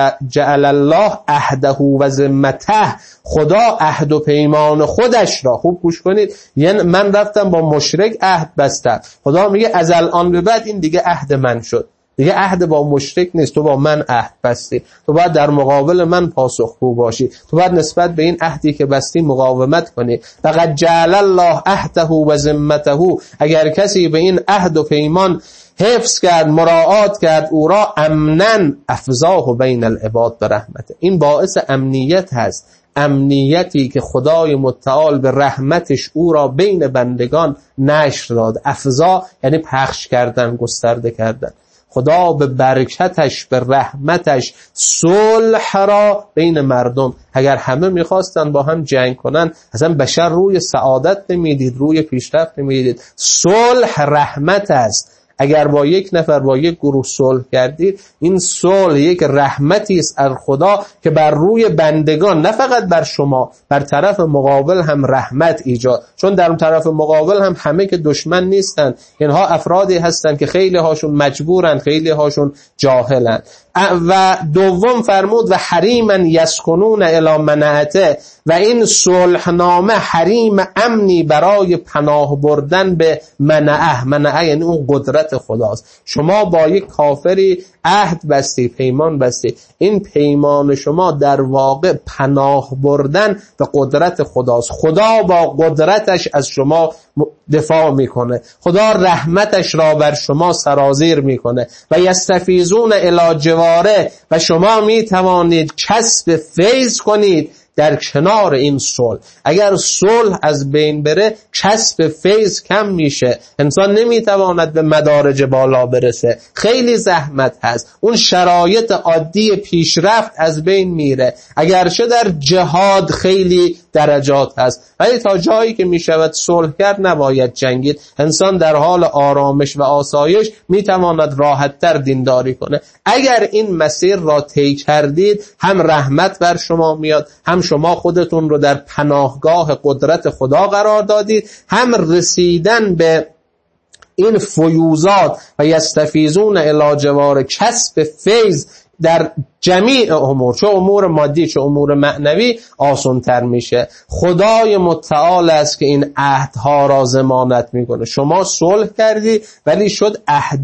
جعل الله عهده و ذمته، خدا عهد و پیمان خودش را، خوب گوش کنید، یعنی من رفتم با مشرک عهد بستم، خدا میگه از الان به بعد این دیگه عهد من شد، دیگه عهد با مشرک نیست، تو با من عهد بستی، تو باید در مقابل من پاسخگو باشی، تو باید نسبت به این عهدی که بستی مقاومت کنی. فقد جعل الله عهده و ذمته، اگر کسی به این عهد و پیمان حفظ کرد، مراعات کرد، او را امنن افزاه بین العباد برحمته، این باعث امنیت هست، امنیتی که خدای متعال به رحمتش او را بین بندگان نشر داد. افزا یعنی پخش کردن، گسترده کردن. خدا به برکتش، به رحمتش صلح را بین مردم، اگر همه میخواستن با هم جنگ کنن اصلا بشر روی سعادت نمیدید، روی پیشرفت نمیدید. صلح رحمت است. اگر با یک نفر، با یک گروه صلح کردید، این صلح یک رحمتی است از خدا که بر روی بندگان، نه فقط بر شما، بر طرف مقابل هم رحمت ایجاد، چون در طرف مقابل هم همه که دشمن نیستن، اینها افرادی هستن که خیلی هاشون مجبورن، خیلی هاشون جاهلن. و دوم فرمود و حریما یسکنون الی منعته، و این صلحنامه حریم امنی برای پناه بردن به منعه. منعه یعنی اون قدرت خداست. شما با یک کافری عهد بستی، پیمان بستی، این پیمان شما در واقع پناه بردن به قدرت خداست. خدا با قدرتش از شما دفاع میکنه، خدا رحمتش را بر شما سرازیر میکنه. و یستفیزون الی جواره، و شما میتوانید کسب فیض کنید در کنار این صلح. اگر صلح از بین بره کسب فیض کم میشه، انسان نمیتواند به مدارج بالا برسه، خیلی زحمت هست، اون شرایط عادی پیشرفت از بین میره. اگرچه در جهاد خیلی درجات هست، ولی تا جایی که میشود صلح کرد نباید جنگید. انسان در حال آرامش و آسایش میتواند راحت‌تر دینداری کنه. اگر این مسیر را طی کردید، هم رحمت بر شما میاد، هم شما خودتون رو در پناهگاه قدرت خدا قرار دادید، هم رسیدن به این فیوزات و یستفیزون الی جوار کسب فیض در جمیع امور، چه امور مادی چه امور معنوی، آسان‌تر میشه. خدای متعال است که این عهدها را ضمانت میکنه. شما صلح کردی ولی شد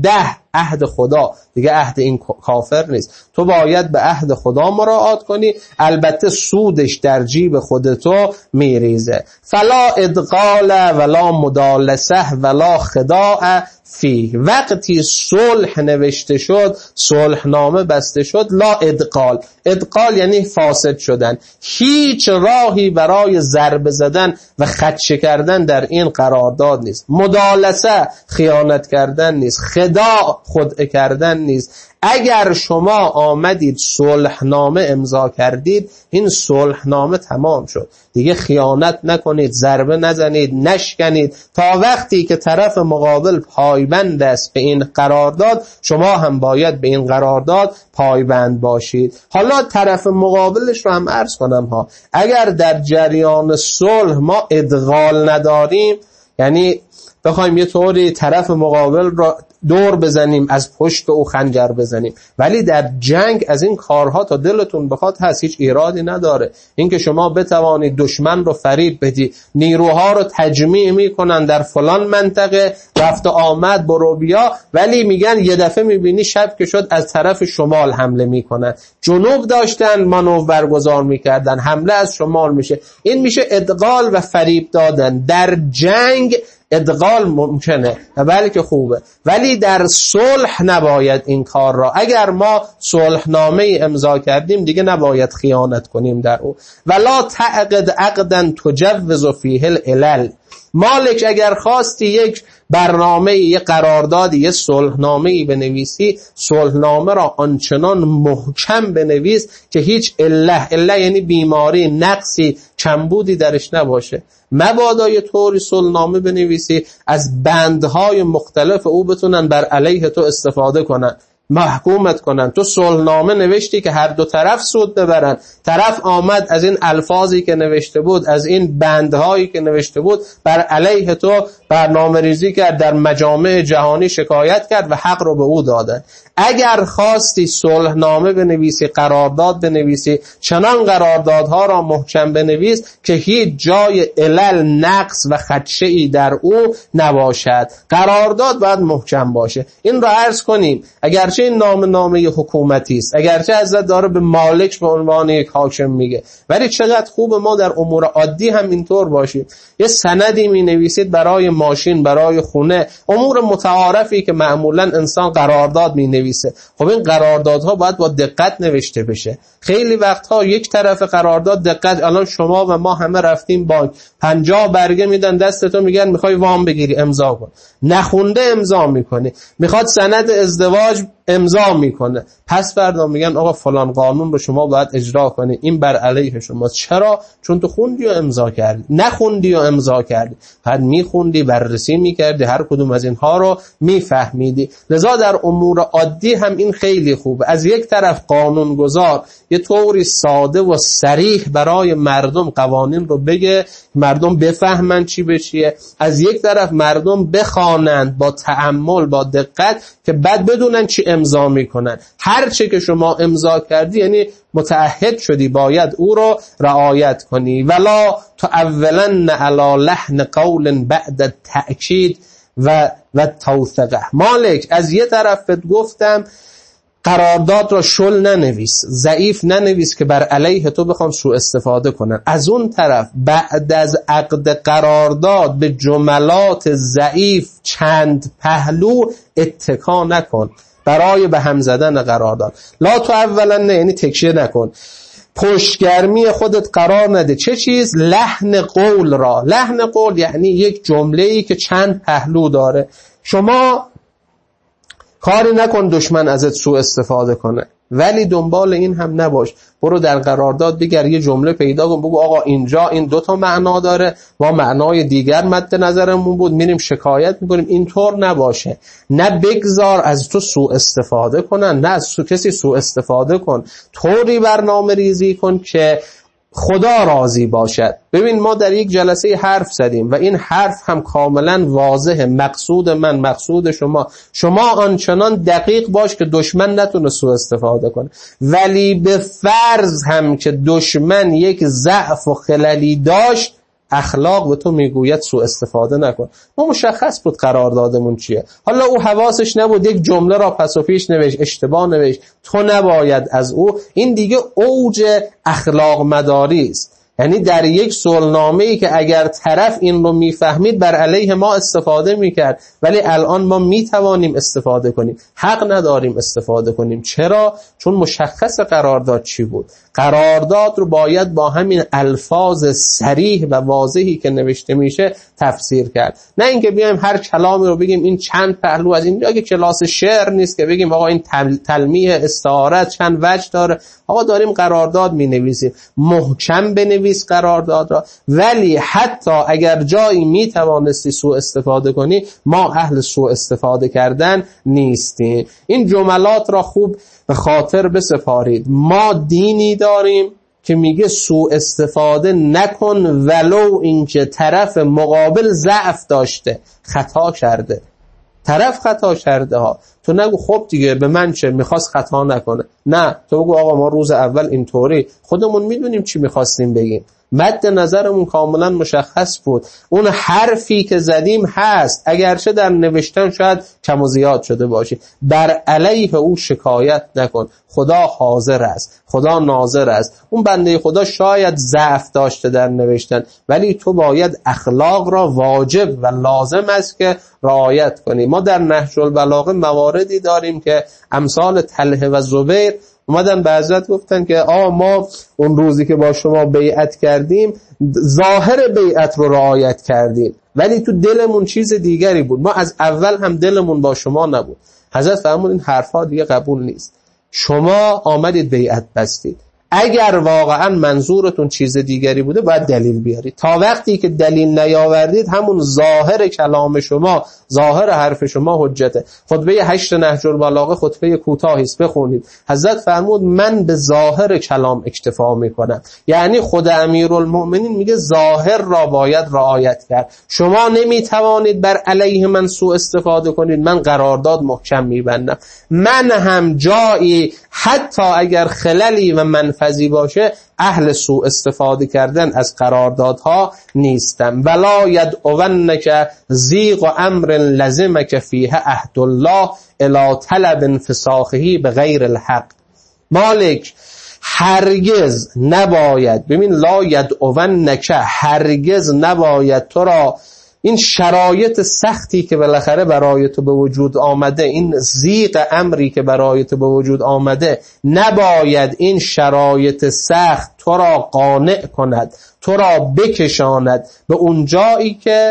عهد خدا، دیگه عهد این کافر نیست. تو باید به عهد خدا مراعات کنی، البته سودش در جیب خودتو میریزه. فلا ادغال ولا مدالسه ولا خداع فی، وقتی صلح نوشته شد، صلحنامه بسته شد، لا ادغال، ادغال یعنی فاسد شدن، هیچ راهی برای ضربه زدن و خدشه کردن در این قرارداد نیست. مدالسه خیانت کردن نیست، خداع خدعه کردن نیست. اگر شما آمدید صلحنامه امضا کردید، این صلحنامه تمام شد، دیگه خیانت نکنید، ضربه نزنید، نشکنید. تا وقتی که طرف مقابل پایبند است به این قرارداد، شما هم باید به این قرارداد پایبند باشید. حالا طرف مقابلش رو هم عرض کنم ها، اگر در جریان صلح ما ادغال نداریم، یعنی بخوایم یه طوری طرف مقابل را دور بزنیم، از پشت او خنجر بزنیم، ولی در جنگ از این کارها تا دلتون بخواد هست، هیچ ایرادی نداره. اینکه شما بتوانید دشمن رو فریب بدی، نیروها رو تجمیع میکنن در فلان منطقه، رفت آمد برو بیا، ولی میگن یه دفعه میبینی شب که شد از طرف شمال حمله میکنن، جنوب داشتن مانور برگزار میکردن، حمله از شمال میشه. این میشه ادغال و فریب دادن. در جنگ ادغال ممکنه و بلکه خوبه، ولی در صلح نباید این کار را. اگر ما صلحنامه امضا کردیم دیگه نباید خیانت کنیم در او. ولا تعقد عقدا تجوز فیه العلل. مالک اگر خواستی یک برنامه، یک قراردادی، یک صلحنامه‌ای بنویسی، صلحنامه را آنچنان محکم بنویس که هیچ اله یعنی بیماری، نقصی، کمبودی درش نباشه. مبادا یه طوری صلحنامه بنویسی از بندهای مختلف او بتونن بر علیه تو استفاده کنن. محکومت کنن. تو صلحنامه نوشتی که هر دو طرف سود ببرن، طرف آمد از این الفاظی که نوشته بود، از این بندهایی که نوشته بود بر علیه تو برنامه ریزی کرد، در مجامع جهانی شکایت کرد و حق رو به او دادن. اگر خواستی صلحنامه بنویسی، قرارداد بنویسی، چنان قراردادها را محکم بنویس که هیچ جای علل، نقص و خدشه‌ای در او نباشد. قرارداد باید محکم باشه. این را عرض کنیم اگرچه این نامه حکومتی است، اگرچه حضرت داره به مالک به عنوان یک حاکم میگه، ولی چقدر خوب ما در امور عادی هم اینطور باشیم. یه سندی می نویسید برای ماشین، برای خونه، امور متعارفی که معمولا انسان قرارداد می نویسه. خب این قراردادها باید با دقت نوشته بشه. خیلی وقتها یک طرف قرارداد دقت، الان شما و ما همه رفتیم بانک، 50 برگه میدن دستتون، میگن میخوای وام بگیری امضا کن، نخونده امضا میکنی. میخواد سند ازدواج امضا میکنه، پس فردا میگن آقا فلان قانون رو شما باید اجرا کنی، این بر علیه شماست. چرا؟ چون تو خوندی و امضا کردی. نخوندی و امضا کردی، بعد میخوندی، بررسی میکردی، هر کدوم از اینها رو میفهمیدی. لذا در امور عادی هم این خیلی خوبه. از یک طرف قانونگذار یه طوری ساده و صریح برای مردم قوانین رو بگه، مردم بفهمن چی به چیه. از یک طرف مردم بخوانند با تأمل، با دقت، که بعد بدونن چی امضا میکنن. هر چه که شما امضا کردی یعنی متعهد شدی، باید او رو رعایت کنی. ولا تعولن علی لحن قول بعد التأکید و توثقه. مالک از یه طرف گفتم قرارداد را شل ننویس، ضعیف ننویس که بر علیه تو بخوام سوء استفاده کنن. از اون طرف بعد از عقد قرارداد به جملات ضعیف چند پهلو اتکا نکن برای به هم زدن قرارداد. لا تو اولا نه، یعنی تکیه نکن، پشتگرمی خودت قرار نده. چه چیز؟ لحن قول را. لحن قول یعنی یک جمله‌ای که چند پهلو داره. شما کاری نکن دشمن ازت سوء استفاده کنه، ولی دنبال این هم نباش. برو در قرارداد بگر یه جمله پیدا کن، بگو آقا اینجا این 2 تا معنا داره، ما معنای دیگر مد نظرمون بود، میریم شکایت میکنیم. اینطور نباشه. نه بگذار از تو سوء استفاده کنن، نه از کسی سوء استفاده کن. طوری برنامه ریزی کن که خدا راضی باشد. ببین ما در یک جلسه حرف زدیم و این حرف هم کاملا واضحه. مقصود من، مقصود شما آنچنان دقیق باش که دشمن نتونه سوء استفاده کنه. ولی به فرض هم که دشمن یک ضعف و خللی داشت، اخلاق به تو میگوید سوء استفاده نکن. ما مشخص بود قراردادمون چیه. حالا او حواسش نبود، یک جمله را پس و پیش نوشت، اشتباه نوشت، تو نباید از او. این دیگه اوج اخلاق مداری است. یعنی در یک صلحنامه‌ای که اگر طرف این رو میفهمید بر علیه ما استفاده میکرد، ولی الان ما میتوانیم استفاده کنیم. حق نداریم استفاده کنیم. چرا؟ چون مشخص قرارداد چی بود. قرارداد رو باید با همین الفاظ صریح و واضحی که نوشته میشه تفسیر کرد. نه اینکه بیایم هر کلامی رو بگیم این چند پهلو از اینجا، که کلاس شعر نیست که بگیم آقا این تلمیح استعاره چند وجه داره. آقا داریم قرارداد مینویسیم، محکم بنویس قرارداد را. ولی حتی اگر جایی میتوانستی سوء استفاده کنی، ما اهل سوء استفاده کردن نیستیم. این جملات را خوب به خاطر بسپارید. ما دینی داریم که میگه سوء استفاده نکن، ولو اینکه طرف مقابل ضعف داشته، خطا کرده. طرف خطا کرده ها، تو نگو خب دیگه به من چه، میخواست خطا نکنه. نه، تو بگو آقا ما روز اول اینطوری خودمون میدونیم چی میخواستیم بگیم، مد نظرمون کاملا مشخص بود. اون حرفی که زدیم هست، اگرچه در نوشتن شاید کم و زیاد شده باشه. بر علیه او شکایت نکن. خدا حاضر است، خدا ناظر است. اون بنده خدا شاید ضعف داشته در نوشتن، ولی تو باید اخلاق را واجب و لازم است که رعایت کنی. ما در نهج البلاغه مواردی داریم که امثال طلحه و زبیر اومدن به حضرت گفتن که ما اون روزی که با شما بیعت کردیم ظاهر بیعت رو رعایت کردیم، ولی تو دلمون چیز دیگری بود. ما از اول هم دلمون با شما نبود. حضرت فرمود این حرفا دیگه قبول نیست. شما آمدید بیعت بستید، اگر واقعا منظورتون چیز دیگری بوده باید دلیل بیارید. تا وقتی که دلیل نیاوردید همون ظاهر کلام شما، ظاهر حرف شما حجته. خطبه 8 نهج البلاغه خطبه کوتاهی است، بخونید. حضرت فرمود من به ظاهر کلام اکتفا میکنم. یعنی خود امیرالمؤمنین میگه ظاهر را باید رعایت کرد. شما نمیتوانید بر علیه من سوء استفاده کنید. من قرارداد محکم میبندم. من هم جایی حتی اگر خللی و منفذی باشه اهل سوء استفاده کردن از قراردادها نیستم. ولا یدعونک ضیق امر لزمک فیه عهد الله الی طلب انفساخه بغیر الحق. مالک هرگز نباید، ببین لا یدعونک، هرگز نباید تو را این شرایط سختی که بالاخره برای تو به وجود آمده، این ضیق امری که برای تو به وجود آمده، نباید این شرایط سخت تو را قانع کند، تو را بکشاند به اون جایی که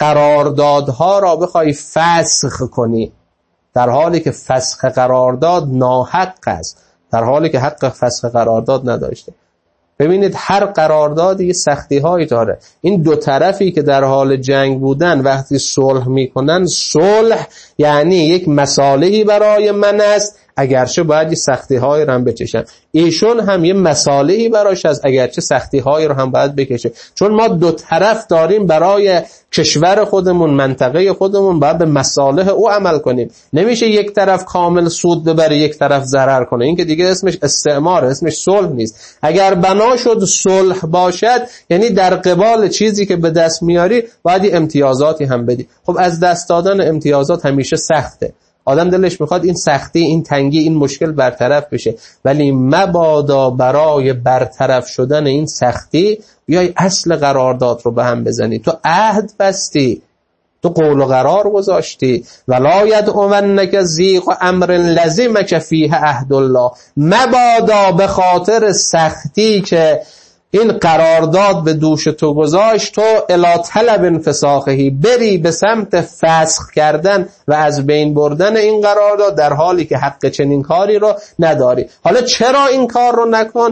قراردادها را بخوای فسخ کنی، در حالی که فسخ قرارداد ناحق است، در حالی که حق فسخ قرارداد نداشته. ببینید هر قرارداد یه سختی هایی داره. این دو طرفی که در حال جنگ بودن وقتی صلح میکنن، صلح یعنی یک مصالحی برای من است، اگرچه باید یه سختی هایی رو هم بچشم. ایشون هم یه مصالحی براش است، اگرچه سختی هایی رو هم باید بکشه. چون ما دو طرف داریم، برای کشور خودمون، منطقه خودمون باید به مصالح او عمل کنیم. نمیشه یک طرف کامل سود ببره یک طرف ضرر کنه. این که دیگه اسمش استعمار، اسمش صلح نیست. اگر بنا شد صلح باشد یعنی در قبال چیزی که به دست میاری باید امتیازاتی هم بدی. خب از دست دادن امتیازات همیشه سخته. آدم دلش میخواد این سختی، این تنگی، این مشکل برطرف بشه، ولی مبادا برای برطرف شدن این سختی بیای اصل قرارداد رو به هم بزنی. تو عهد بستی، تو قول و قرار گذاشتی. ولا یدعونک ضیق امر لزمک فیه عهد الله. مبادا به خاطر سختی که این قرارداد به دوش تو گذاشت، تو الی طلب انفساخه، بری به سمت فسخ کردن و از بین بردن این قرارداد، در حالی که حق چنین کاری رو نداری. حالا چرا این کار رو نکن؟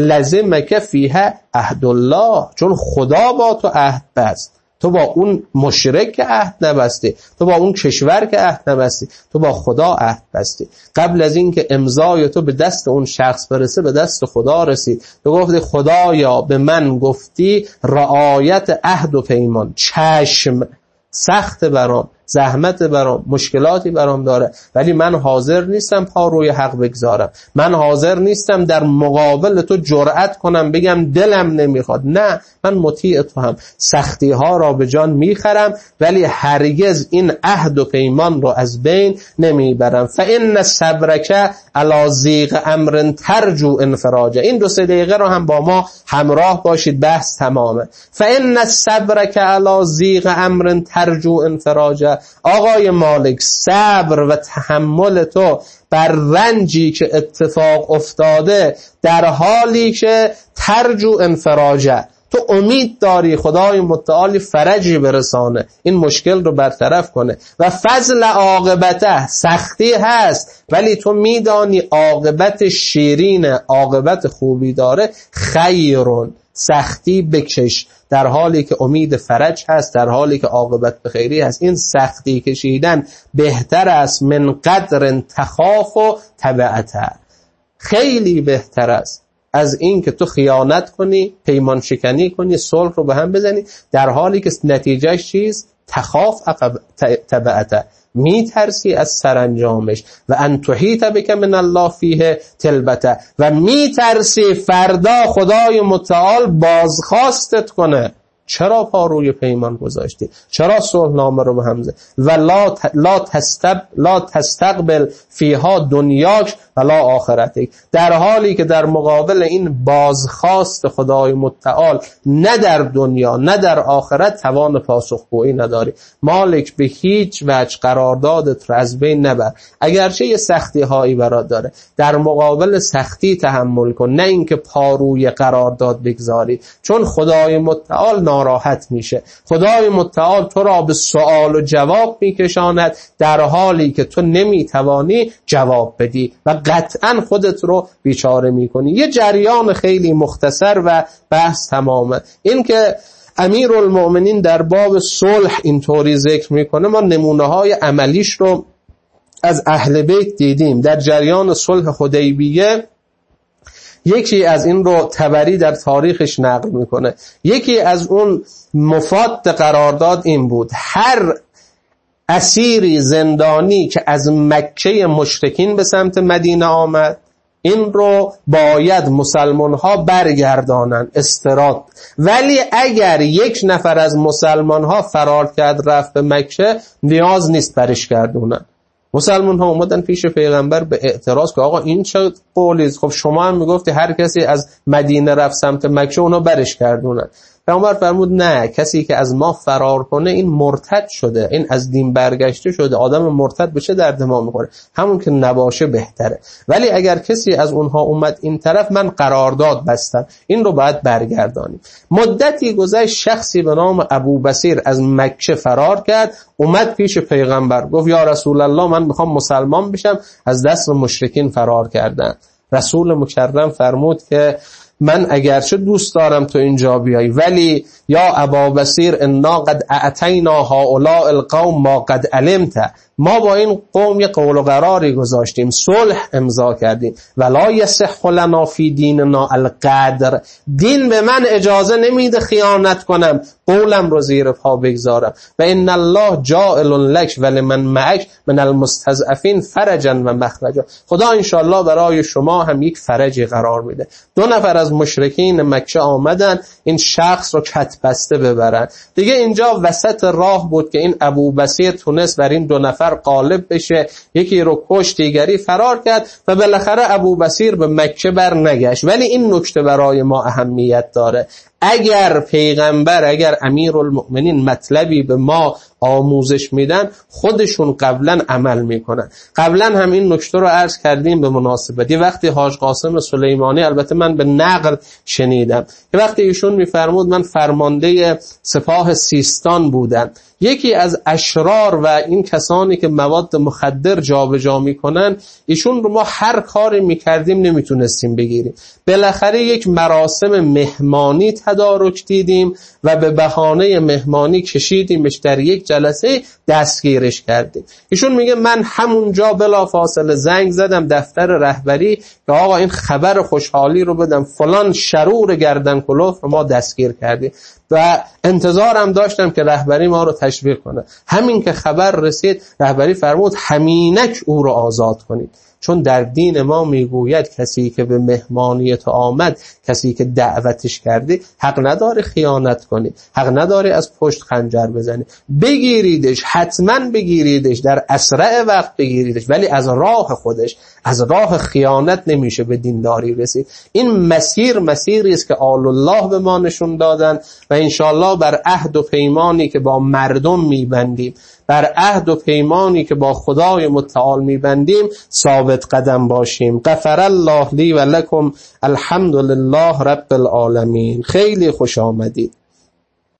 لزمک فیه عهد الله، چون خدا با تو عهد بست. تو با اون مشرک که عهد نبستی، تو با اون کشور که عهد نبستی، تو با خدا عهد بستی. قبل از این که امضای تو به دست اون شخص برسه به دست خدا رسید. تو گفتی خدایا به من گفتی رعایت عهد و پیمان، چشم، سخت برام، زحمت برام، مشکلاتی برام داره، ولی من حاضر نیستم پا روی حق بگذارم. من حاضر نیستم در مقابل تو جرأت کنم بگم دلم نمیخواد. نه، من مطیع تو هم. سختی ها را به جان میخرم، ولی هرگز این عهد و پیمان رو از بین نمیبرم. فإن صبرک علی ضیق امر ترجو انفراجه. این 2-3 دقیقه رو هم با ما همراه باشید، بحث تمامه. فإن صبرک علی ضیق امر ترجو انفراجه. آقای مالک، صبر و تحمل تو بر رنجی که اتفاق افتاده، در حالی که ترجو انفراجه، تو امید داری خدای متعال فرجی برسانه، این مشکل رو برطرف کنه. و فضل عاقبته، سختی هست ولی تو میدانی عاقبت شیرین، عاقبت خوبی داره. خیرون، سختی بکش در حالی که امید فرج هست، در حالی که عاقبت بخیری هست. این سختی کشیدن بهتر است من قدر تخاف و تبعته، خیلی بهتر است از این که تو خیانت کنی، پیمان شکنی کنی، صلح رو به هم بزنی، در حالی که نتیجهش چیز؟ تخاف تبعته، میترسی از سرانجامش. و ان تحیط بک من الله فیه تلبته، و میترسی فردا خدای متعال بازخواستت کنه. چرا پا روی پیمان گذاشتی؟ چرا صلحنامه رو به هم زدی؟ و لا تستقبل فیها دنیاک ولا آخرتک، در حالی که در مقابل این بازخواست خدای متعال نه در دنیا نه در آخرت توان پاسخگویی نداری. مالک به هیچ وجه قراردادت رو از بین نبر. اگرچه یه سختی هایی برات داره، در مقابل سختی تحمل کن، نه اینکه پا روی قرارداد بگذاری، چون خدای متعال ناراحت میشه. خدای متعال تو را به سوال و جواب میکشاند در حالی که تو نمیتوانی جواب بدی و قطعا خودت رو بیچاره میکنی. یه جریان خیلی مختصر و بحث تمامه. این که امیرالمؤمنین در باب صلح اینطوری ذکر میکنه، ما نمونه های عملیش رو از اهل بیت دیدیم. در جریان صلح حدیبیه یکی از این رو طبری در تاریخش نقل میکنه. یکی از اون مفاد قرارداد این بود: هر اسیری زندانی که از مکه مشرکین به سمت مدینه آمد، این رو باید مسلمان ها برگردانن استراد، ولی اگر یک نفر از مسلمان ها فرار کرد رفت به مکه، نیاز نیست برش گردونن. مسلمان ها اومدن پیش پیغمبر به اعتراض که آقا این چه قولیست؟ خب شما هم میگفتی هر کسی از مدینه رفت سمت مکه اونا برش گردونن. پیغمبر فرمود نه، کسی که از ما فرار کنه این مرتد شده، این از دین برگشته شده. آدم مرتد بشه درد ما میخوره، همون که نباشه بهتره. ولی اگر کسی از اونها اومد این طرف، من قرارداد بستم، این رو باید برگردانیم. مدتی گذشت، شخصی به نام ابو بصیر از مکه فرار کرد، اومد پیش پیغمبر گفت یا رسول الله، من میخوام مسلمان بشم، از دست مشرکین فرار کردن. رسول مکرم فرمود که من اگرچه دوست دارم تو اینجا بیایی، ولی یا ابا بصیر انا قد اعطینا هؤلاء القوم ما قد علمت، ما با این قوم یه قول و قراری گذاشتیم، صلح امضا کردیم. ولا یصح لنا فی دیننا القدر، دین به من اجازه نمیده خیانت کنم، قولم رو زیر پا بگذارم. و ان الله جاعل لک ولمن معک من المستضعفین فرجا و مخرجا، خدا انشالله برای شما هم یک فرجی قرار میده. 2 نفر از مشرکین مکه آمدن این شخص رو کت بسته ببرن. دیگه اینجا وسط راه بود که این ابو بصیر تونست بر این 2 نفر غالب بشه، یکی رو کشت، دیگری فرار کرد و بالاخره ابو بصیر به مکه بر نگشت. ولی این نکته برای ما اهمیت داره: اگر پیغمبر، اگر امیرالمؤمنین مطلبی به ما آموزش میدن، خودشون قبلا عمل میکنن. قبلا هم این نکته رو عرض کردیم به مناسبتی. وقتی حاج قاسم سلیمانی، البته من به نقل شنیدم که وقتی ایشون میفرمود من فرمانده سپاه سیستان بودم، یکی از اشرار و این کسانی که مواد مخدر جابجا میکنن، ایشون رو ما هر کاری میکردیم نمیتونستیم بگیریم. بالاخره یک مراسم مهمانی تدارک دیدیم و به بهانه مهمانی کشیدیمش در یک جلسه، دستگیرش کردیم. ایشون میگه من همونجا بلافاصله زنگ زدم دفتر رهبری که آقا این خبر خوشحالی رو بدم، فلان شرور گردن کلوف رو ما دستگیر کردیم و انتظارم داشتم که رهبری ما رو تشویق کنه. همین که خبر رسید، رهبری فرمود همینک او رو آزاد کنید، چون در دین ما میگوید کسی که به مهمانی تو آمد، کسی که دعوتش کردی، حق نداره خیانت کنی، حق نداره از پشت خنجر بزنی. بگیریدش، حتما بگیریدش، در اسرع وقت بگیریدش، ولی از راه خودش، از راه خیانت نمیشه به دینداری رسید. این مسیری است که آل الله به ما نشون دادن و انشالله بر عهد و پیمانی که با مردم میبندیم، بر عهد و پیمانی که با خدای متعال میبندیم ثابت قدم باشیم. غفر الله لی و لکم، الحمد لله رب العالمین. خیلی خوش آمدید.